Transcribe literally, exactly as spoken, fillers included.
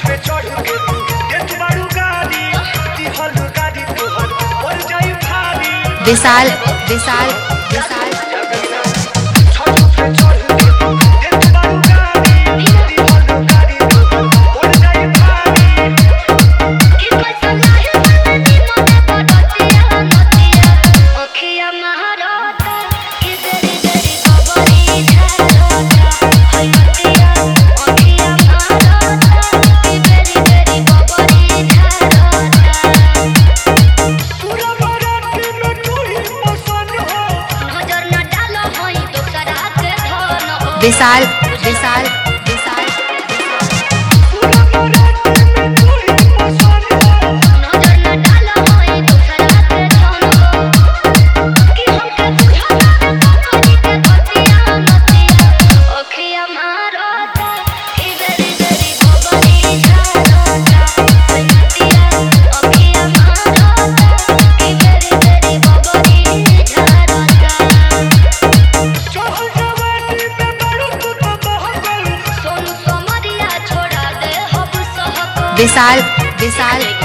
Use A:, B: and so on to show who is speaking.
A: पे चढ़ के तू देत बारू गाड़ी दिहल गाड़ी तोहर और जाई भारी
B: विशाल विशाल विशाल
A: छत पे चढ़ के तू देत बारू गाड़ी दिहल गाड़ी तोहर और जाई भारी
C: कि पैसा लाहे वाली मने बड़तिया नतिया ओखिया महाराता कि देरी देरी खबरी झालता होय नतिया ओखिया महाराता कि देरी देरी खबरी झालता
A: पूरा बारात में तू ही पसंद हो
C: नजर न डालो होई दोसरा के धन हो
B: विशाल विशाल विशाल
A: पूरा बारात में तू ही पसंद हो
C: नजर न डालो होई दोसरा के धन हो कि हमके बुझाता कपड़ी के धतिया नतिया ओखिया मारता कि देरी देरी खबरी झालता होय नतिया ओखिया मारता कि देरी देरी खबरी झालता
A: चढ़ जवानी में बड़ू तू तो बहकल
C: सोनू समरिया छोड़ा दे हब सहक
B: विशाल विशाल